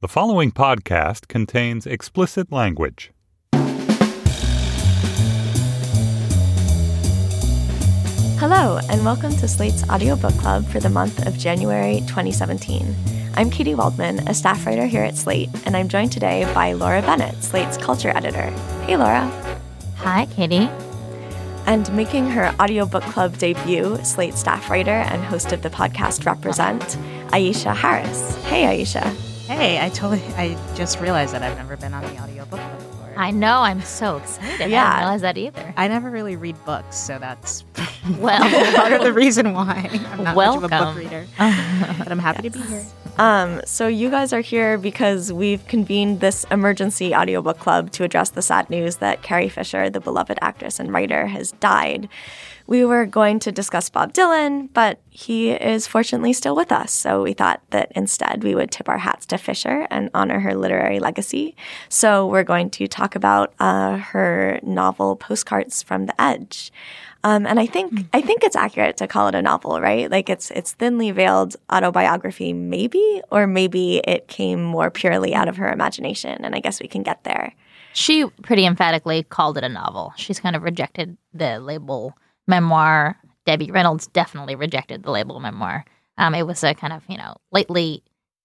The following podcast contains explicit language. Hello, and welcome to Slate's Audiobook Club for the month of January 2017. I'm Katie Waldman, a staff writer here at Slate, and I'm joined today by Laura Bennett, Slate's culture editor. Hey, Laura. Hi, Katie. And making her Audiobook Club debut, Slate staff writer and host of the podcast Represent, Aisha Harris. Hey, Aisha. Hey, I just realized that I've never been on the audiobook club before. I know, I'm so excited. Yeah. I didn't realize that either. I never really read books, so that's Well, part of the reason why I'm not much of a book welcome. reader. But I'm happy to be here. So you guys are here because we've convened this emergency audiobook club to address the sad news that Carrie Fisher, the beloved actress and writer, has died. We were going to discuss Bob Dylan, but he is fortunately still with us, so we thought that instead we would tip our hats to Fisher and honor her literary legacy. So we're going to talk about her novel Postcards from the Edge. And I think it's accurate to call it a novel, right? Like it's thinly veiled autobiography, maybe, or maybe it came more purely out of her imagination. And I guess we can get there. She pretty emphatically called it a novel. She's kind of rejected the label memoir. Debbie Reynolds definitely rejected the label memoir. It was a kind of, definitely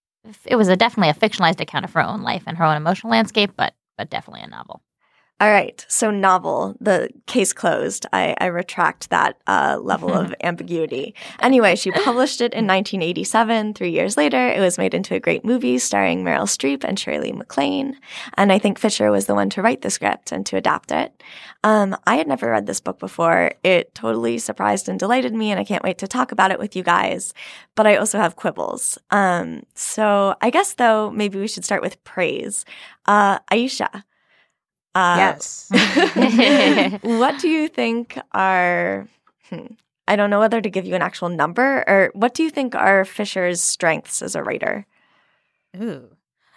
a fictionalized account of her own life and her own emotional landscape, but definitely a novel. All right. So novel, the case closed. I retract that level of ambiguity. Anyway, she published it in 1987. 3 years later, it was made into a great movie starring Meryl Streep and Shirley MacLaine. And I think Fisher was the one to write the script and to adapt it. I had never read this book before. It totally surprised and delighted me, and I can't wait to talk about it with you guys. But I also have quibbles. So I guess, though, maybe we should start with praise. Aisha. Yes. What do you think are, I don't know whether to give you an actual number, or what do you think are Fisher's strengths as a writer? Ooh.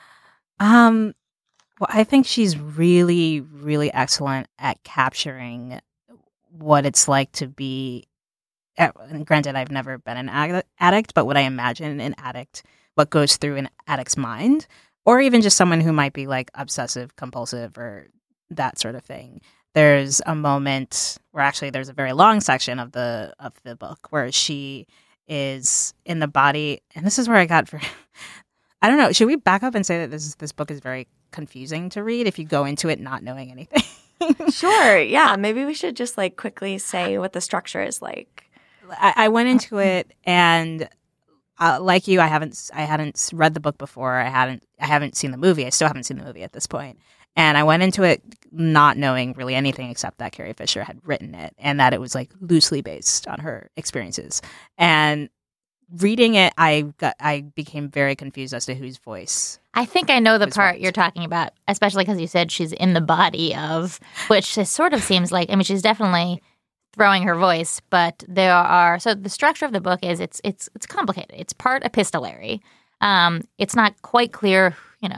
Well, I think she's really, really excellent at capturing what it's like to be, and granted, I've never been an addict, but what I imagine an addict, what goes through an addict's mind, or even just someone who might be like obsessive, compulsive, or that sort of thing. There's a moment where actually there's a very long section of the book where she is in the body, and this is where I got for I don't know, should we back up and say that this book is very confusing to read if you go into it not knowing anything? Sure, yeah. Maybe we should just like quickly say what the structure is like. I went into it and like you, I hadn't read the book before. I haven't seen the movie. I still haven't seen the movie at this point. And I went into it not knowing really anything except that Carrie Fisher had written it and that it was like loosely based on her experiences. And reading it, I became very confused as to whose voice. I think I know the part you're talking about, especially because you said she's in the body of, which sort of seems like, she's definitely throwing her voice, but so the structure of the book is it's complicated. It's part epistolary. It's not quite clear,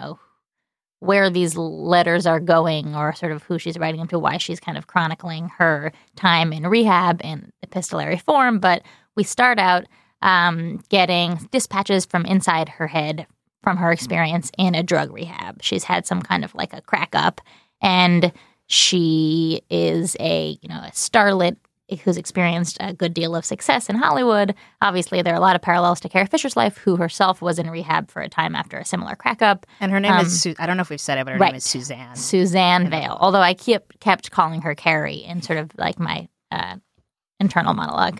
where these letters are going or sort of who she's writing them to, why she's kind of chronicling her time in rehab in epistolary form. But we start out getting dispatches from inside her head from her experience in a drug rehab. She's had some kind of like a crack up, and she is a starlet who's experienced a good deal of success in Hollywood. Obviously, there are a lot of parallels to Carrie Fisher's life, who herself was in rehab for a time after a similar crack-up. And her name is, I don't know if we've said it, but her name is Suzanne. Suzanne Vale, although I kept calling her Carrie in sort of like my internal monologue.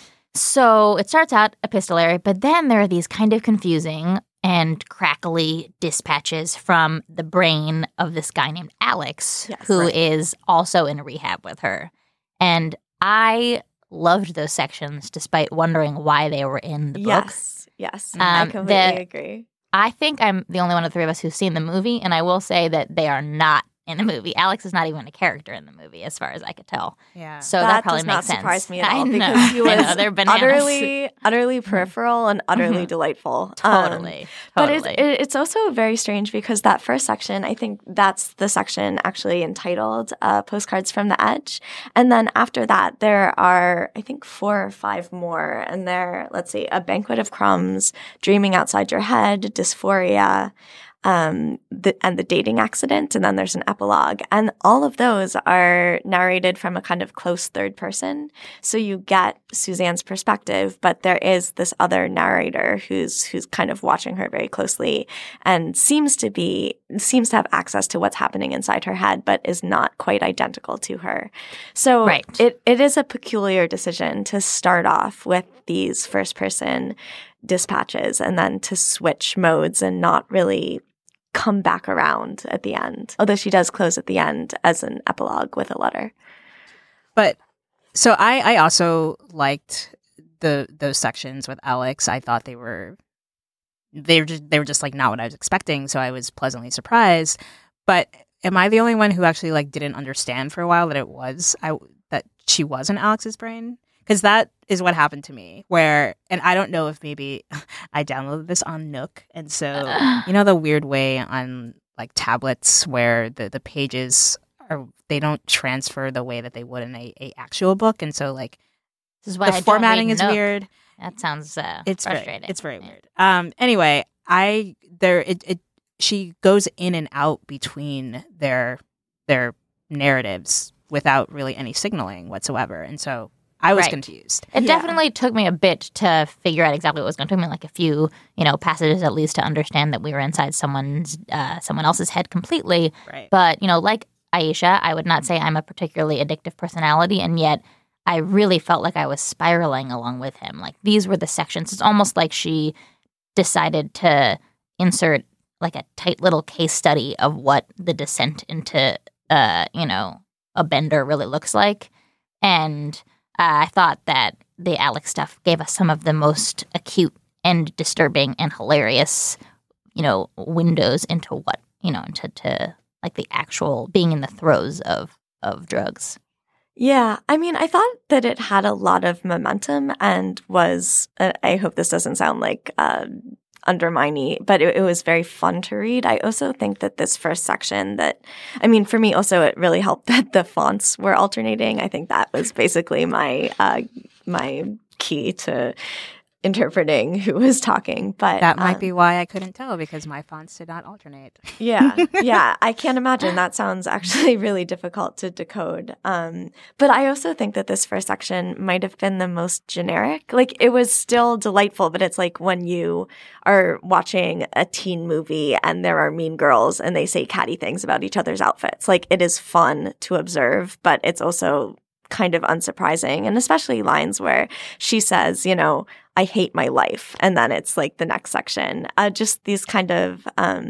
So it starts out epistolary, but then there are these kind of confusing and crackly dispatches from the brain of this guy named Alex, who is also in rehab with her. And I loved those sections despite wondering why they were in the book. Yes. I completely agree. I think I'm the only one of the three of us who's seen the movie, and I will say that they are not in the movie. Alex is not even a character in the movie, as far as I could tell. Yeah. So that probably makes sense. That does not surprise me at all, because he was utterly peripheral and utterly delightful. Totally. But it's also very strange because that first section, I think that's the section actually entitled Postcards from the Edge. And then after that, there are, I think, 4 or 5 more. And they're, let's see, A Banquet of Crumbs, Dreaming Outside Your Head, Dysphoria, and the dating accident, and then there's an epilogue. And all of those are narrated from a kind of close third person. So you get Suzanne's perspective, but there is this other narrator who's kind of watching her very closely and seems to have access to what's happening inside her head, but is not quite identical to her. So Right. it is a peculiar decision to start off with these first person dispatches and then to switch modes and not really come back around at the end. Although she does close at the end as an epilogue with a letter. But so I also liked those sections with Alex. I thought they were just like not what I was expecting, so I was pleasantly surprised. But am I the only one who actually like didn't understand for a while that she was in Alex's brain? Because that is what happened to me, and I don't know if maybe I downloaded this on Nook, and so you know the weird way on like tablets where the pages they don't transfer the way that they would in a actual book, and so like This is why the formatting is weird. That sounds It's frustrating. It's very weird. Anyway, she goes in and out between their narratives without really any signaling whatsoever, and so I was Right. confused. It Yeah. definitely took me a bit to figure out exactly what was going to. It took me like a few, passages at least to understand that we were inside someone else's head completely. Right. But like Aisha, I would not say I'm a particularly addictive personality, and yet I really felt like I was spiraling along with him. Like these were the sections. It's almost like she decided to insert like a tight little case study of what the descent into, a bender really looks like, and I thought that the Alex stuff gave us some of the most acute and disturbing and hilarious, windows into what, into like the actual being in the throes of drugs. Yeah, I mean, I thought that it had a lot of momentum and was, I hope this doesn't sound like undermining, but it was very fun to read. I also think that this first section for me also, it really helped that the fonts were alternating. I think that was basically my key to interpreting who was talking. But That might be why I couldn't tell, because my fonts did not alternate. Yeah, I can't imagine. That sounds actually really difficult to decode. But I also think that this first section might have been the most generic. Like, it was still delightful, but it's like when you are watching a teen movie and there are mean girls and they say catty things about each other's outfits. Like, it is fun to observe, but it's also kind of unsurprising. And especially lines where she says, I hate my life. And then it's like the next section. Just these kind of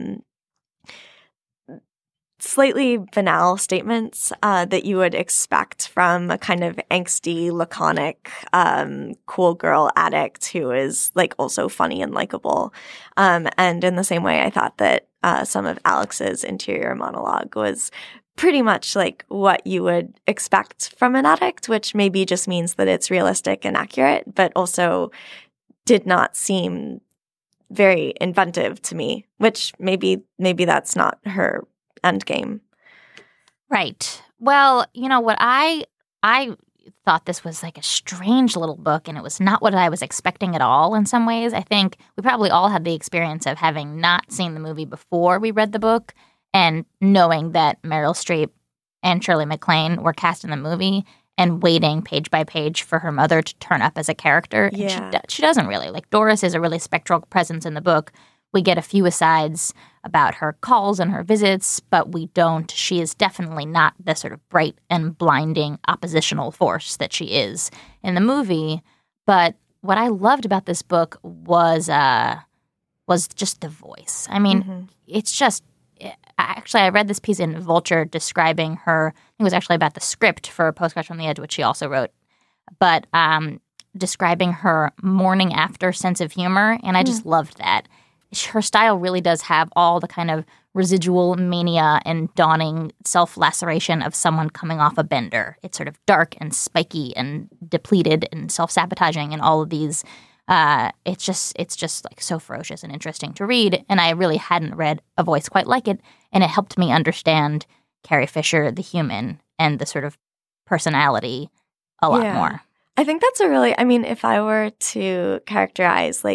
slightly banal statements that you would expect from a kind of angsty, laconic, cool girl addict who is like also funny and likable. And in the same way, I thought that some of Alex's interior monologue was pretty much like what you would expect from an addict, which maybe just means that it's realistic and accurate, but also did not seem very inventive to me, which maybe that's not her end game. Right. Well, what I thought this was like a strange little book, and it was not what I was expecting at all in some ways. I think we probably all had the experience of having not seen the movie before we read the book and knowing that Meryl Streep and Shirley MacLaine were cast in the movie and waiting page by page for her mother to turn up as a character. Yeah. And she doesn't really. Like, Doris is a really spectral presence in the book. We get a few asides about her calls and her visits, but we don't. She is definitely not the sort of bright and blinding oppositional force that she is in the movie. But what I loved about this book was just the voice. I mean, it's just actually, I read this piece in Vulture describing her. It was actually about the script for Postcards from the Edge, which she also wrote, but describing her morning after sense of humor, and I just loved that. Her style really does have all the kind of residual mania and dawning self-laceration of someone coming off a bender. It's sort of dark and spiky and depleted and self-sabotaging and all of these. It's just like so ferocious and interesting to read, and I really hadn't read a voice quite like it, and it helped me understand Carrie Fisher, the human, and the sort of personality a lot more. I think that's if I were to characterize like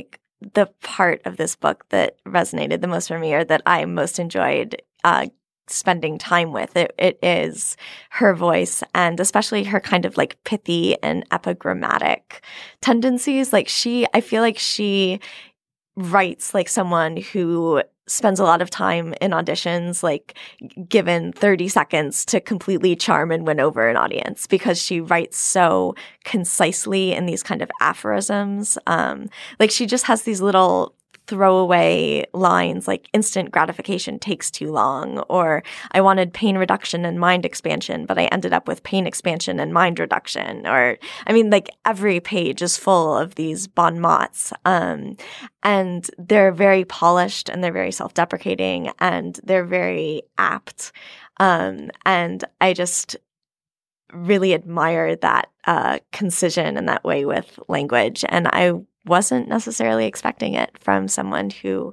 the part of this book that resonated the most for me, or that I most enjoyed spending time with. It is her voice, and especially her kind of like pithy and epigrammatic tendencies. Like I feel like she writes like someone who spends a lot of time in auditions, like given 30 seconds to completely charm and win over an audience, because she writes so concisely in these kind of aphorisms. Like she just has these little throwaway lines like instant gratification takes too long, or I wanted pain reduction and mind expansion, but I ended up with pain expansion and mind reduction. Or, I mean, like every page is full of these bon mots. And they're very polished, and they're very self-deprecating, and they're very apt. And I just really admire that concision and that way with language. And I wasn't necessarily expecting it from someone who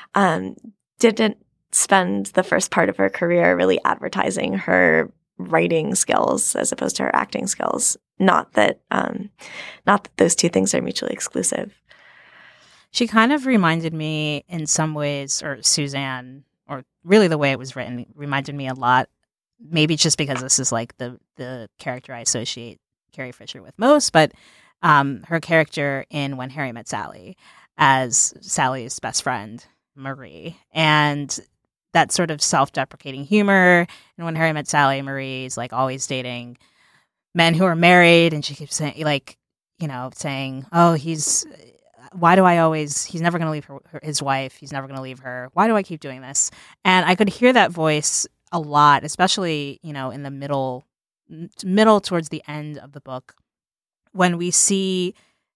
didn't spend the first part of her career really advertising her writing skills as opposed to her acting skills. Not that those two things are mutually exclusive. She kind of reminded me in some ways, or Suzanne, or really the way it was written, reminded me a lot. Maybe just because this is like the character I associate Carrie Fisher with most, but her character in When Harry Met Sally as Sally's best friend, Marie. And that sort of self-deprecating humor. And When Harry Met Sally, Marie is like always dating men who are married. And she keeps saying, like, you know, saying, oh, he's never going to leave his wife. He's never going to leave her. Why do I keep doing this? And I could hear that voice a lot, especially, you know, in the middle towards the end of the book, when we see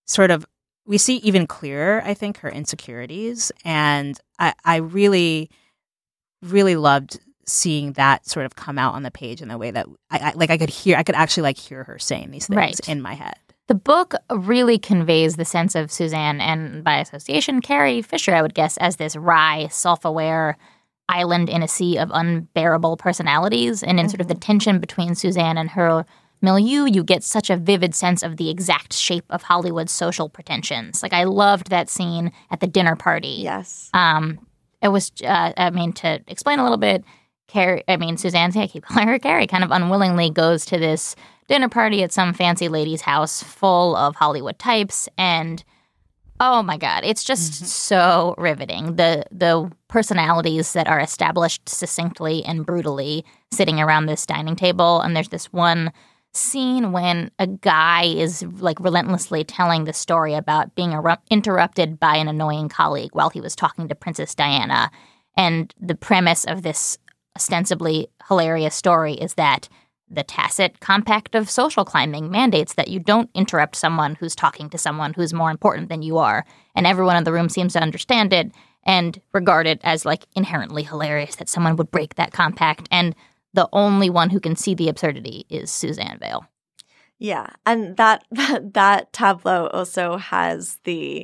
even clearer, I think, her insecurities. And I really, really loved seeing that sort of come out on the page in the way that I could actually like hear her saying these things in my head. The book really conveys the sense of Suzanne, and by association, Carrie Fisher, I would guess, as this wry, self-aware island in a sea of unbearable personalities. And in sort of the tension between Suzanne and her milieu, you get such a vivid sense of the exact shape of Hollywood's social pretensions. Like, I loved that scene at the dinner party. Yes. It was, to explain a little bit, Suzanne, I keep calling her Carrie, kind of unwillingly goes to this dinner party at some fancy lady's house full of Hollywood types, and oh my God, it's just so riveting. The personalities that are established succinctly and brutally sitting around this dining table, and there's this one scene when a guy is like relentlessly telling the story about being interrupted by an annoying colleague while he was talking to Princess Diana. And the premise of this ostensibly hilarious story is that the tacit compact of social climbing mandates that you don't interrupt someone who's talking to someone who's more important than you are. And everyone in the room seems to understand it and regard it as like inherently hilarious that someone would break that compact. And the only one who can see the absurdity is Suzanne Vale. Yeah, and that tableau also has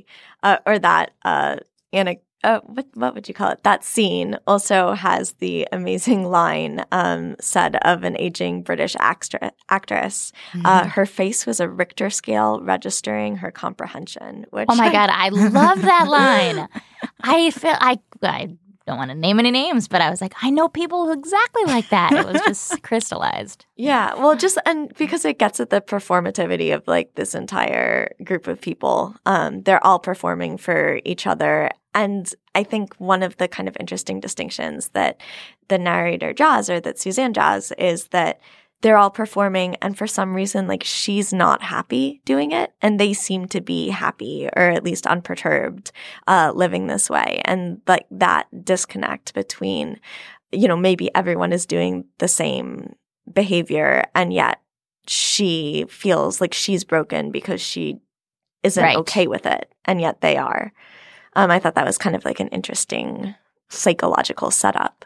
what would you call it? That scene also has the amazing line said of an aging British actress. Her face was a Richter scale registering her comprehension. Which oh my God, I love that line. I don't want to name any names, but I was like, I know people exactly like that. It was just crystallized. Yeah, well, and because it gets at the performativity of like this entire group of people. They're all performing for each other. And I think one of the kind of interesting distinctions that the narrator draws, or that Suzanne draws, is that they're all performing, and for some reason, like, she's not happy doing it, and they seem to be happy, or at least unperturbed, living this way. And like that disconnect between, maybe everyone is doing the same behavior, and yet she feels like she's broken because she isn't okay with it, and yet they are. I thought that was kind of like an interesting psychological setup.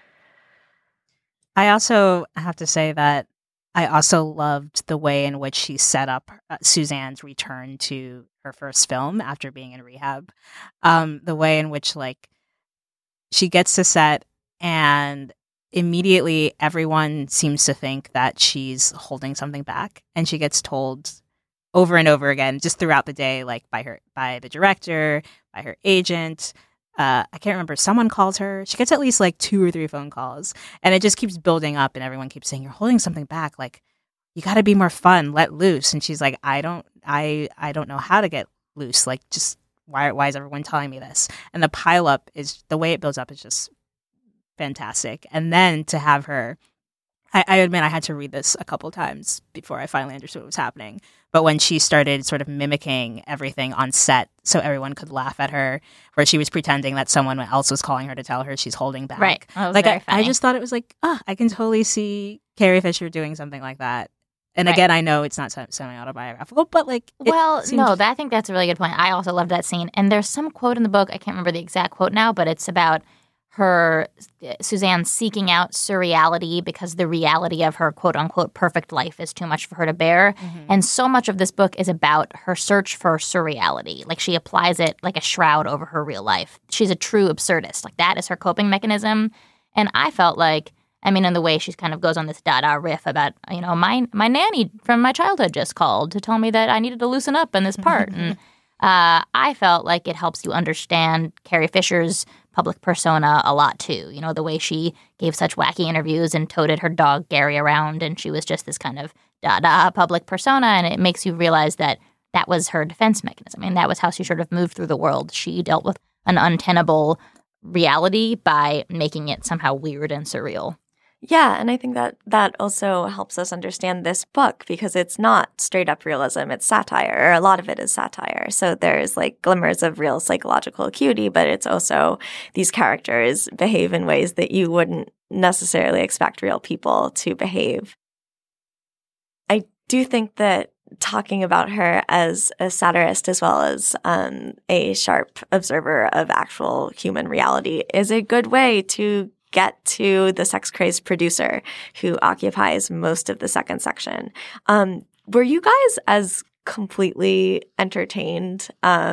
I also have to say that I also loved the way in which she set up Suzanne's return to her first film after being in rehab. The way in which, like, she gets to set and immediately everyone seems to think that she's holding something back, and she gets told over and over again, just throughout the day, like by the director, by her agent. I can't remember. Someone calls her. She gets at least like 2 or 3 phone calls, and it just keeps building up. And everyone keeps saying, "You're holding something back. Like, you got to be more fun. Let loose." And she's like, "I don't know how to get loose. Like, just why is everyone telling me this?" And the pileup is the way it builds up is just fantastic. And then to have her, I admit I had to read this a couple times before I finally understood what was happening. But when she started sort of mimicking everything on set so everyone could laugh at her, where she was pretending that someone else was calling her to tell her she's holding back. Right. That was like very funny. I just thought it was like, I can totally see Carrie Fisher doing something like that. And Right. again, I know it's not semi-autobiographical, but like, Well, seems- I think that's a really good point. I also loved that scene. And there's some quote in the book, I can't remember the exact quote now, but it's about Suzanne seeking out surreality because the reality of her quote-unquote perfect life is too much for her to bear. Mm-hmm. And so much of this book is about her search for surreality. Like, she applies it like a shroud over her real life. She's a true absurdist. Like, that is her coping mechanism. And I felt like, I mean, in the way she kind of goes on this Dada riff about, my nanny from my childhood just called to tell me that I needed to loosen up in this part. And I felt like it helps you understand Carrie Fisher's public persona a lot, too. The way she gave such wacky interviews and toted her dog Gary around, and she was just this kind of Dada public persona, and it makes you realize that that was her defense mechanism. I mean, that was how she sort of moved through the world. She dealt with an untenable reality by making it somehow weird and surreal. Yeah, and I think that also helps us understand this book because it's not straight up realism, it's satire, or a lot of it is satire. So there's like glimmers of real psychological acuity, but it's also these characters behave in ways that you wouldn't necessarily expect real people to behave. I do think that talking about her as a satirist as well as a sharp observer of actual human reality is a good way to get to the sex-crazed producer who occupies most of the second section. Were you guys as completely entertained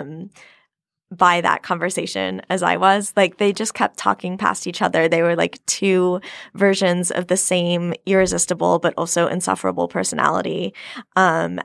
by that conversation as I was? Like, they just kept talking past each other. They were like 2 versions of the same irresistible but also insufferable personality. And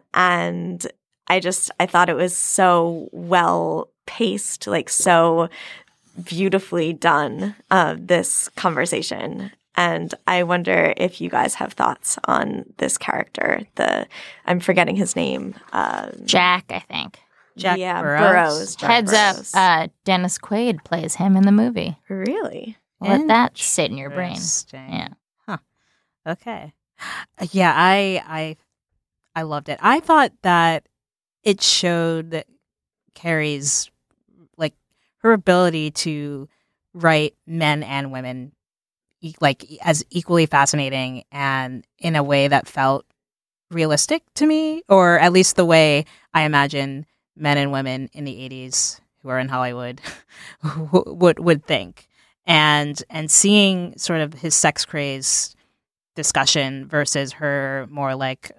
I thought it was so well paced, like so beautifully done, this conversation. And I wonder if you guys have thoughts on this character. I'm forgetting his name. Jack, I think. Jack Burrows. Jack Heads Burrows. up, Dennis Quaid plays him in the movie. Really? Let that sit in your brain. Interesting. Yeah. Huh. Okay. Yeah, I loved it. I thought that it showed that Carrie's, like, her ability to write men and women like as equally fascinating and in a way that felt realistic to me, or at least the way I imagine men and women in the 80s who are in Hollywood would think. And seeing sort of his sex craze discussion versus her more like,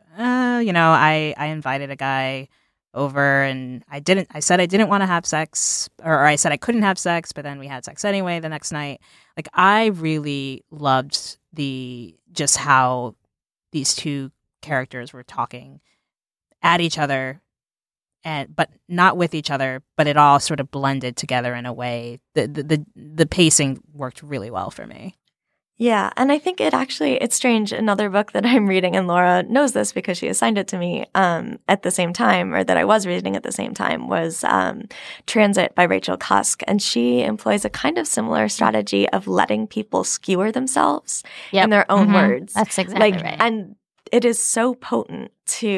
I invited a guy over and I said I didn't want to have sex, or I said I couldn't have sex, but then we had sex anyway the next night. Like, I really loved just how these 2 characters were talking at each other, but not with each other, but it all sort of blended together in a way. The pacing worked really well for me. Yeah, and I think it's strange. Another book that I'm reading, and Laura knows this because she assigned it to me at the same time, or that I was reading at the same time, was Transit by Rachel Cusk. And she employs a kind of similar strategy of letting people skewer themselves in their own words. That's exactly right. And it is so potent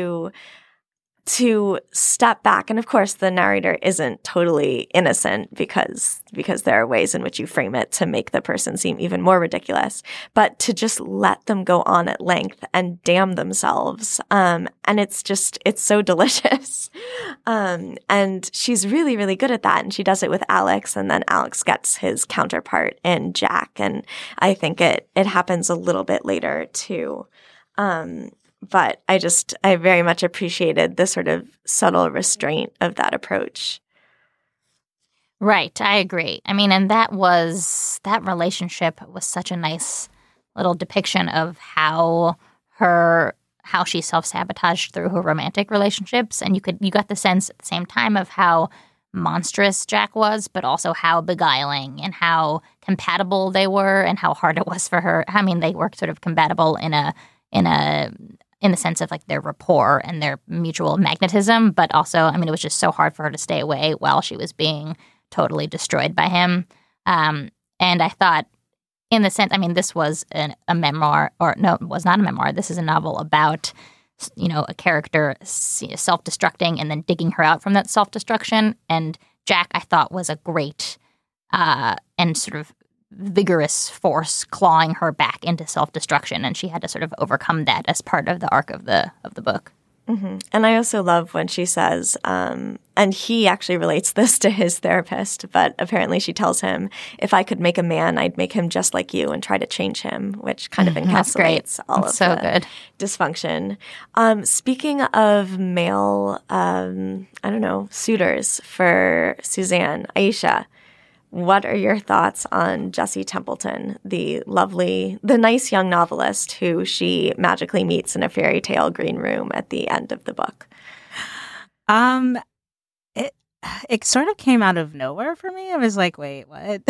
to step back. And of course, the narrator isn't totally innocent because there are ways in which you frame it to make the person seem even more ridiculous, but to just let them go on at length and damn themselves. And it's so delicious. And she's really, really good at that. And she does it with Alex, and then Alex gets his counterpart in Jack. And I think it happens a little bit later too. But I very much appreciated the sort of subtle restraint of that approach. Right, I agree. I mean, and that relationship was such a nice little depiction of how her how she self-sabotaged through her romantic relationships. And you got the sense at the same time of how monstrous Jack was, but also how beguiling and how compatible they were and how hard it was for her. I mean, they were sort of compatible in the sense of like their rapport and their mutual magnetism, but also, I mean, it was just so hard for her to stay away while she was being totally destroyed by him. And I thought, in the sense, I mean, this was a memoir, or no, it was not a memoir. This is a novel about, a character self-destructing and then digging her out from that self-destruction. And Jack, I thought, was a great and sort of vigorous force clawing her back into self-destruction, and she had to sort of overcome that as part of the arc of the book. Mm-hmm. And I also love when she says, and he actually relates this to his therapist, but apparently she tells him, if I could make a man, I'd make him just like you and try to change him, which kind of encapsulates all of the good dysfunction. Speaking of male, suitors for Suzanne, Aisha, what are your thoughts on Jessie Templeton, the nice young novelist who she magically meets in a fairy tale green room at the end of the book? It sort of came out of nowhere for me. I was like, wait, what?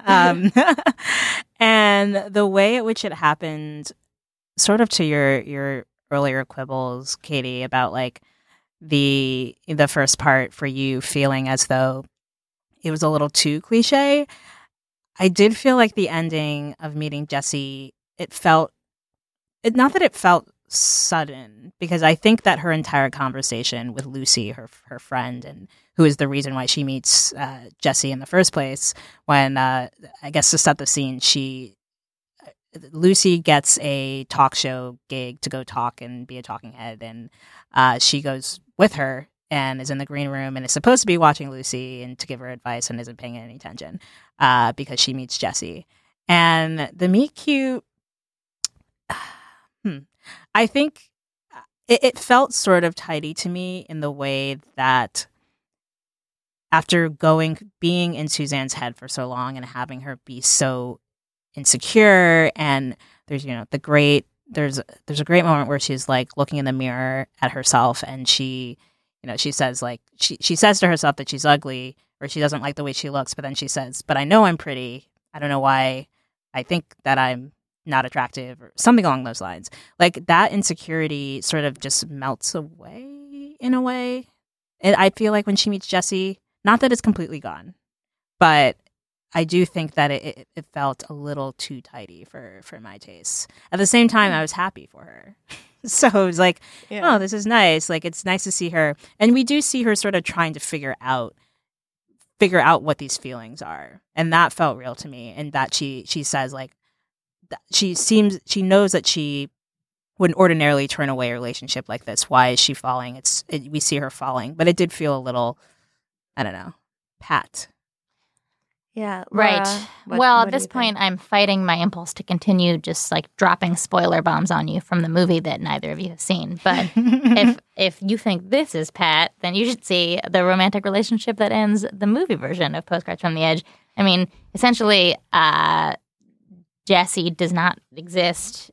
And the way at which it happened, sort of to your earlier quibbles, Katie, about like the first part for you feeling as though it was a little too cliche. I did feel like the ending of meeting Jessie, not that it felt sudden, because I think that her entire conversation with Lucy, her friend, and who is the reason why she meets Jessie in the first place, when, I guess to set the scene, Lucy gets a talk show gig to go talk and be a talking head, and she goes with her and is in the green room and is supposed to be watching Lucy and to give her advice and isn't paying any attention because she meets Jessie. And the meet cute, I think it felt sort of tidy to me in the way that after being in Suzanne's head for so long and having her be so insecure, and there's a great moment where she's like looking in the mirror at herself, and she says like she says to herself that she's ugly or she doesn't like the way she looks, but then she says, but I know I'm pretty. I don't know why I think that I'm not attractive, or something along those lines. Like that insecurity sort of just melts away in a way. And I feel like when she meets Jessie, not that it's completely gone, but I do think that it felt a little too tidy for my tastes. At the same time, I was happy for her. So it was like, oh, this is nice. Like, it's nice to see her. And we do see her sort of trying to figure out what these feelings are. And that felt real to me. And that she says, like, she knows that she wouldn't ordinarily turn away a relationship like this. Why is she falling? We see her falling. But it did feel a little, I don't know, pat. Yeah. Laura, right. At this point, I'm fighting my impulse to continue just like dropping spoiler bombs on you from the movie that neither of you have seen. But if you think this is pat, then you should see the romantic relationship that ends the movie version of Postcards from the Edge. I mean, essentially, Jessie does not exist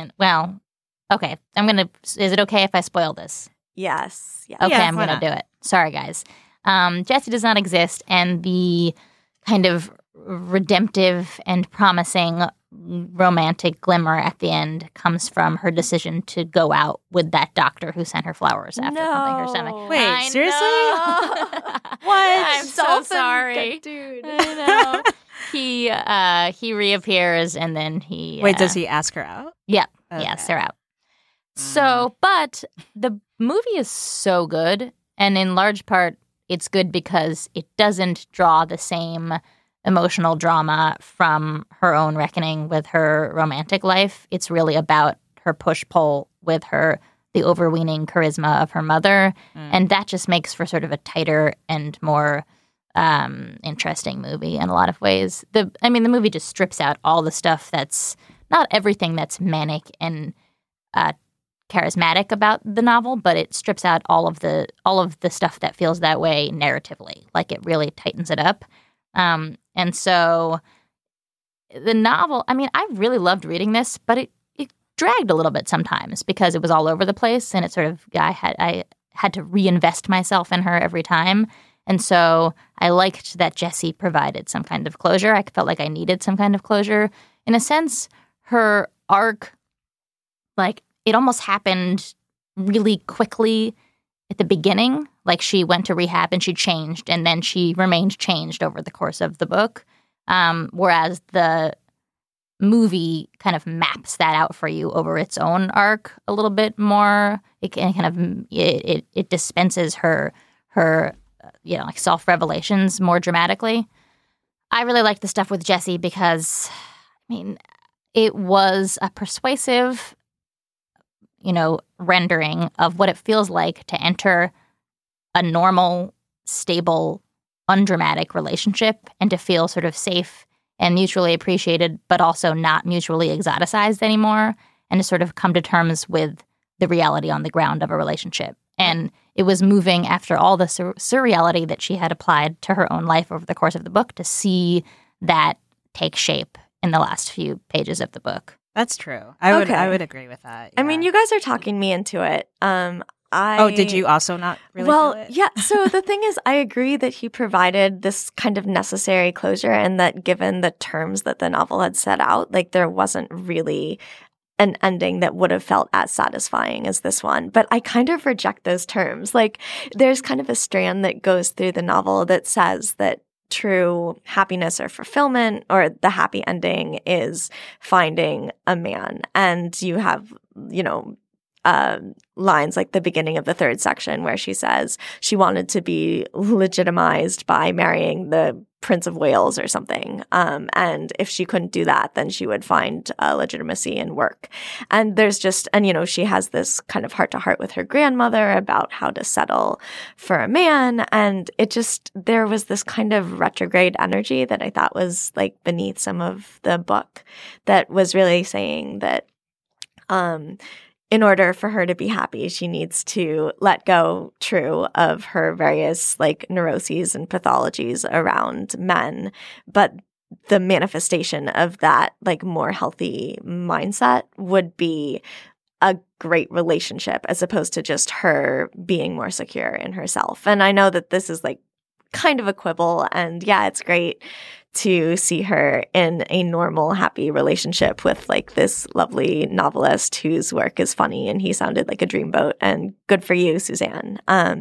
okay. Is it okay if I spoil this? Yes. Yeah. Okay, I'm going to do it. Sorry, guys. Jessie does not exist, and the kind of redemptive and promising romantic glimmer at the end comes from her decision to go out with that doctor who sent her flowers after pumping her stomach. Wait, seriously? What? I'm so sorry. Dude. I know. He reappears, and then he... Wait, does he ask her out? Yeah. Okay. Yes, they're out. So, but the movie is so good, and in large part, it's good because it doesn't draw the same emotional drama from her own reckoning with her romantic life. It's really about her push-pull with the overweening charisma of her mother, and that just makes for sort of a tighter and more interesting movie in a lot of ways. The movie just strips out all the stuff that's not everything that's manic and charismatic about the novel, but it strips out all of the stuff that feels that way narratively. Like, it really tightens it up. And so the novel, I really loved reading this, but it dragged a little bit sometimes because it was all over the place, and it sort of I had to reinvest myself in her every time. And so I liked that Jessie provided some kind of closure. I felt like I needed some kind of closure. In a sense, her arc, like, it almost happened really quickly at the beginning. Like, she went to rehab and she changed, and then she remained changed over the course of the book. Whereas the movie kind of maps that out for you over its own arc a little bit more. It dispenses her like self-revelations more dramatically. I really liked the stuff with Jessie because, I mean, it was a persuasive, rendering of what it feels like to enter a normal, stable, undramatic relationship and to feel sort of safe and mutually appreciated, but also not mutually exoticized anymore, and to sort of come to terms with the reality on the ground of a relationship. And it was moving after all the surreality that she had applied to her own life over the course of the book to see that take shape in the last few pages of the book. That's true. I would agree with that. Yeah. I mean, you guys are talking me into it. Did you also not really feel it? Yeah. So the thing is, I agree that he provided this kind of necessary closure, and that given the terms that the novel had set out, like, there wasn't really an ending that would have felt as satisfying as this one. But I kind of reject those terms. Like, there's kind of a strand that goes through the novel that says that true happiness or fulfillment, or the happy ending, is finding a man. And you have, lines like the beginning of the third section where she says she wanted to be legitimized by marrying the Prince of Wales or something. And if she couldn't do that, then she would find legitimacy in work. And there's just, she has this kind of heart-to-heart with her grandmother about how to settle for a man. And there was this kind of retrograde energy that I thought was like beneath some of the book that was really saying that, in order for her to be happy, she needs to let go, of her various, like, neuroses and pathologies around men. But the manifestation of that, like, more healthy mindset would be a great relationship, as opposed to just her being more secure in herself. And I know that this is, like, kind of a quibble. And yeah, it's great to see her in a normal, happy relationship with, like, this lovely novelist whose work is funny, and he sounded like a dreamboat, and good for you, Suzanne.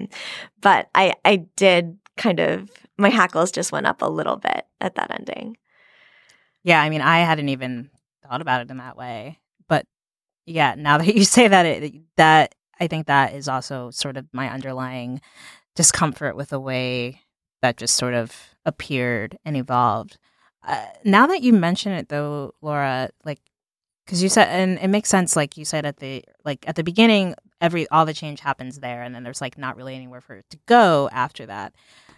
But I did kind of, my hackles just went up a little bit at that ending. Yeah, I mean, I hadn't even thought about it in that way. But yeah, now that you say that, I think that is also sort of my underlying discomfort with the way that just sort of appeared and evolved. Now that you mention it, though, Laura, like, because you said, and it makes sense, like you said at the beginning, all the change happens there, and then there's, like, not really anywhere for it to go after that.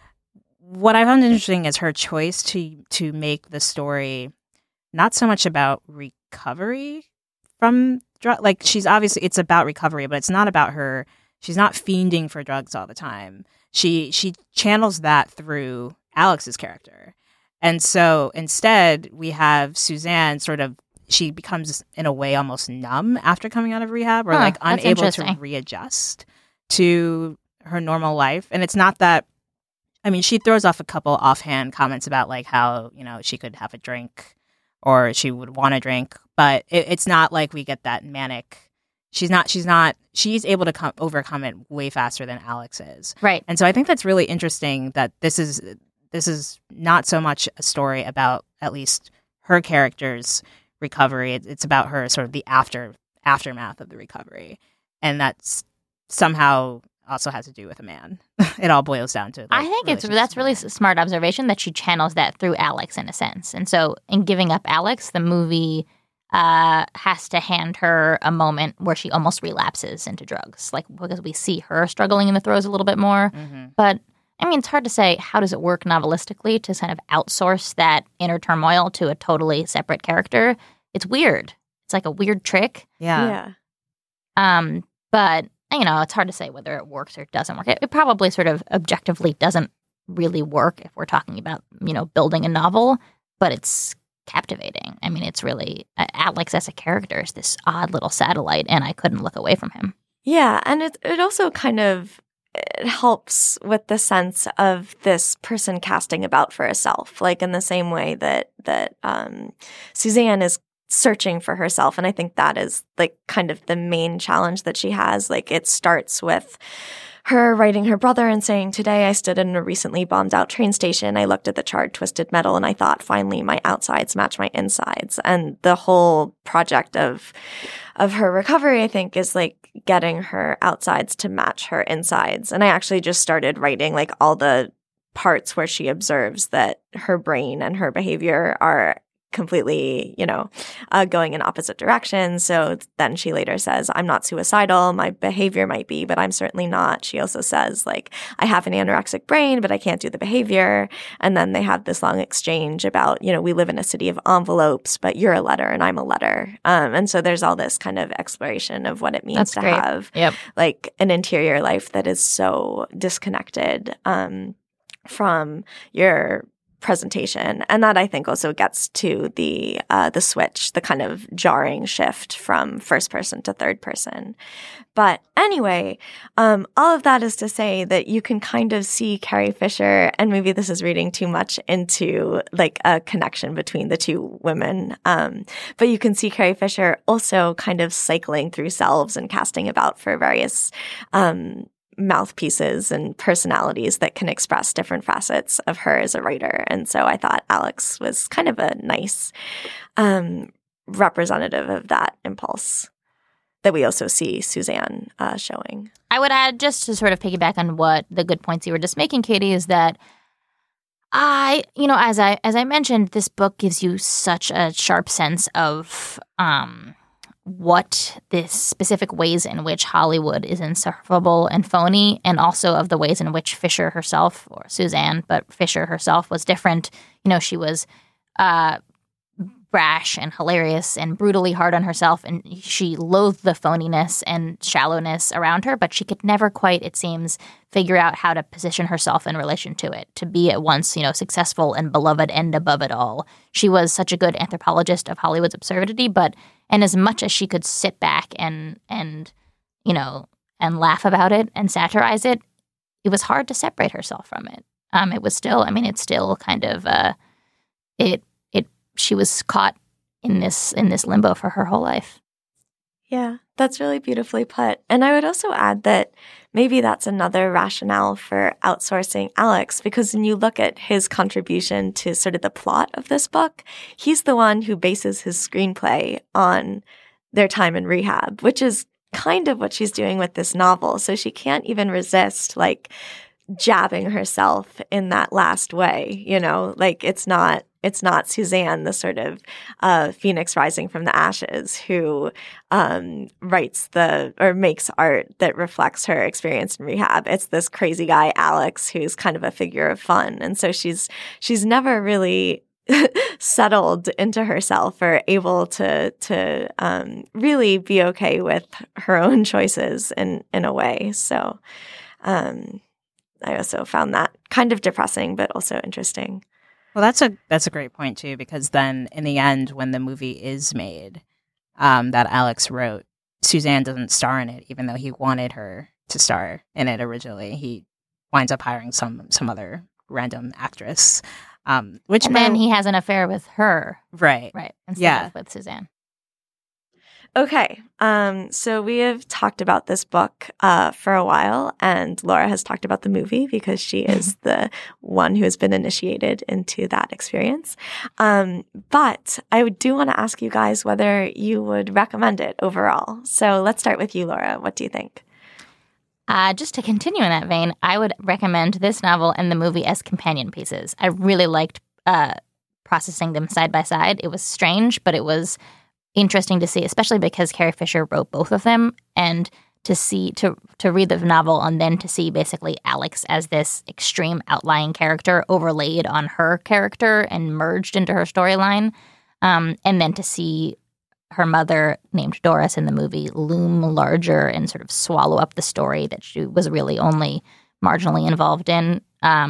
What I found interesting is her choice to make the story not so much about recovery from drug. Like, it's about recovery, but it's not about her. She's not fiending for drugs all the time. She channels that through Alex's character. And so instead, we have Suzanne she becomes, in a way, almost numb after coming out of rehab, or like unable to readjust to her normal life. And it's not that, I mean, she throws off a couple offhand comments about, like, how, she could have a drink or she would want a drink, but it's not like we get that manic. She's able to overcome it way faster than Alex is. Right. And so I think that's really interesting that this is not so much a story about, at least, her character's recovery. It's about her sort of the aftermath of the recovery. And that's somehow also has to do with a man. It all boils down to, like, I think that's really a smart observation that she channels that through Alex in a sense. And so in giving up Alex, the movie has to hand her a moment where she almost relapses into drugs, like, because we see her struggling in the throes a little bit more. Mm-hmm. But I mean, it's hard to say how does it work novelistically to kind of outsource that inner turmoil to a totally separate character. It's weird. It's like a weird trick. Yeah. But it's hard to say whether it works or doesn't work. It probably sort of objectively doesn't really work if we're talking about, building a novel, but it's captivating. I mean, it's really Alex as a character is this odd little satellite, and I couldn't look away from him. Yeah, and it also kind of it helps with the sense of this person casting about for herself, like in the same way that Suzanne is searching for herself. And I think that is like kind of the main challenge that she has. Like it starts with her writing her brother and saying, "Today I stood in a recently bombed out train station. I looked at the charred, twisted metal and I thought, finally, my outsides match my insides." And the whole project of her recovery, I think, is like getting her outsides to match her insides. And I actually just started writing like all the parts where she observes that her brain and her behavior are completely, going in opposite directions. So then she later says, "I'm not suicidal. My behavior might be, but I'm certainly not." She also says, like, "I have an anorexic brain, but I can't do the behavior." And then they have this long exchange about, we live in a city of envelopes, but you're a letter and I'm a letter. And so there's all this kind of exploration of what it means to have like an interior life that is so disconnected from your presentation. And that I think also gets to the switch, the kind of jarring shift from first person to third person. But anyway, all of that is to say that you can kind of see Carrie Fisher, and maybe this is reading too much into like a connection between the two women, but you can see Carrie Fisher also kind of cycling through selves and casting about for various mouthpieces and personalities that can express different facets of her as a writer. And so I thought Alex was kind of a nice representative of that impulse that we also see Suzanne showing. I would add, just to sort of piggyback on what the good points you were just making, Katie, is that as I mentioned, this book gives you such a sharp sense of what the specific ways in which Hollywood is insufferable and phony, and also of the ways in which Fisher herself, or Suzanne, but Fisher herself was different. She was brash and hilarious and brutally hard on herself, and she loathed the phoniness and shallowness around her, but she could never quite, it seems, figure out how to position herself in relation to it, to be at once, successful and beloved and above it all. She was such a good anthropologist of Hollywood's absurdity, and as much as she could sit back and laugh about it and satirize it, it was hard to separate herself from it. It was still, it's still kind of, she was caught in this limbo for her whole life. Yeah, that's really beautifully put. And I would also add that maybe that's another rationale for outsourcing Alex, because when you look at his contribution to sort of the plot of this book, he's the one who bases his screenplay on their time in rehab, which is kind of what she's doing with this novel. So she can't even resist, like, jabbing herself in that last way, like it's not Suzanne, the sort of phoenix rising from the ashes, who writes or makes art that reflects her experience in rehab. It's this crazy guy, Alex, who's kind of a figure of fun. And so she's never really settled into herself or able to really be okay with her own choices in a way. So I also found that kind of depressing, but also interesting. Well, that's a great point too, because then in the end, when the movie is made, that Alex wrote, Suzanne doesn't star in it, even though he wanted her to star in it originally. He winds up hiring some other random actress, and then he has an affair with her, right? Instead of with Suzanne. Okay, so we have talked about this book for a while, and Laura has talked about the movie because she is the one who has been initiated into that experience. But I do want to ask you guys whether you would recommend it overall. So let's start with you, Laura. What do you think? Just to continue in that vein, I would recommend this novel and the movie as companion pieces. I really liked processing them side by side. It was strange, but it was interesting to see, especially because Carrie Fisher wrote both of them, and to read the novel and then to see basically Alex as this extreme outlying character overlaid on her character and merged into her storyline, and then to see her mother, named Doris in the movie, loom larger and sort of swallow up the story that she was really only marginally involved in.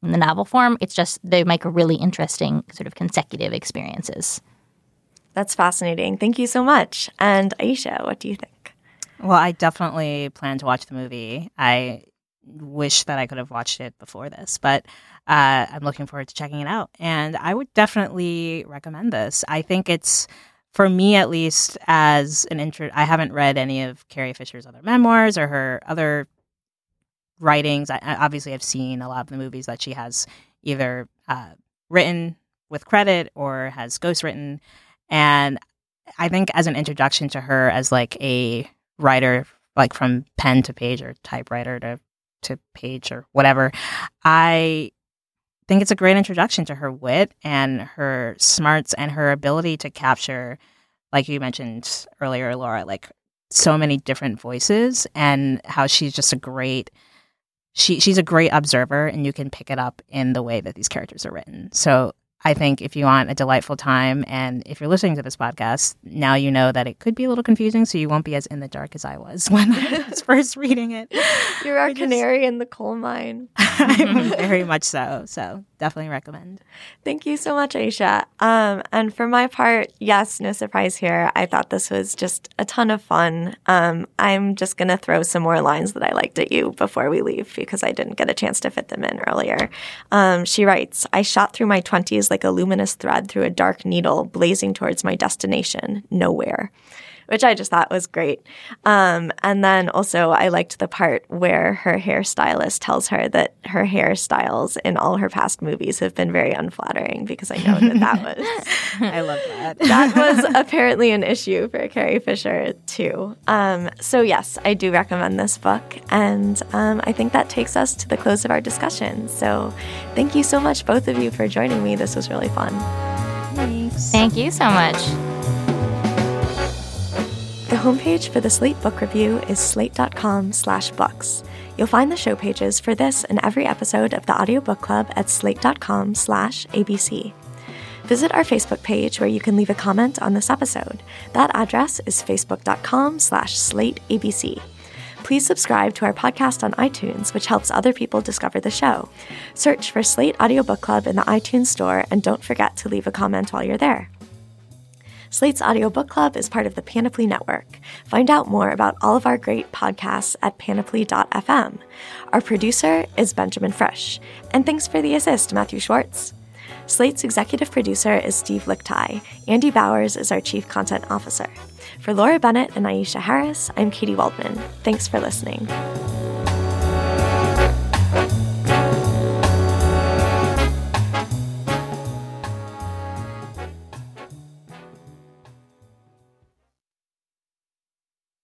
in the novel form. It's just they make a really interesting sort of consecutive experiences. That's fascinating. Thank you so much. And Aisha, what do you think? Well, I definitely plan to watch the movie. I wish that I could have watched it before this, but I'm looking forward to checking it out. And I would definitely recommend this. I think it's, for me at least, as an I haven't read any of Carrie Fisher's other memoirs or her other writings. Obviously, I've seen a lot of the movies that she has either written with credit or has ghostwritten. And I think as an introduction to her as like a writer, like from pen to page or typewriter to page or whatever, I think it's a great introduction to her wit and her smarts and her ability to capture, like you mentioned earlier, Laura, like so many different voices, and how she's just she's a great observer, and you can pick it up in the way that these characters are written. So I think if you want a delightful time, and if you're listening to this podcast, now you know that it could be a little confusing, so you won't be as in the dark as I was when I was first reading it. You're our canary in the coal mine. I'm very much so. So definitely recommend. Thank you so much, Aisha. And for my part, yes, no surprise here. I thought this was just a ton of fun. I'm just going to throw some more lines that I liked at you before we leave because I didn't get a chance to fit them in earlier. She writes, I shot through my 20s like a luminous thread through a dark needle blazing towards my destination, nowhere. Which I just thought was great. And then also I liked the part where her hairstylist tells her that her hairstyles in all her past movies have been very unflattering, because I know that was... I love that. That was apparently an issue for Carrie Fisher, too. So yes, I do recommend this book. And I think that takes us to the close of our discussion. So thank you so much, both of you, for joining me. This was really fun. Thanks. Thank you so much. The homepage for the Slate Book Review is slate.com/books. You'll find the show pages for this and every episode of the Audiobook Club at slate.com/ABC. Visit our Facebook page where you can leave a comment on this episode. That address is facebook.com/slateabc. Please subscribe to our podcast on iTunes, which helps other people discover the show. Search for Slate Audiobook Club in the iTunes store, and don't forget to leave a comment while you're there. Slate's Audiobook Club is part of the Panoply Network. Find out more about all of our great podcasts at panoply.fm. Our producer is Benjamin Frisch. And thanks for the assist, Matthew Schwartz. Slate's executive producer is Steve Lichtai. Andy Bowers is our chief content officer. For Laura Bennett and Aisha Harris, I'm Katie Waldman. Thanks for listening.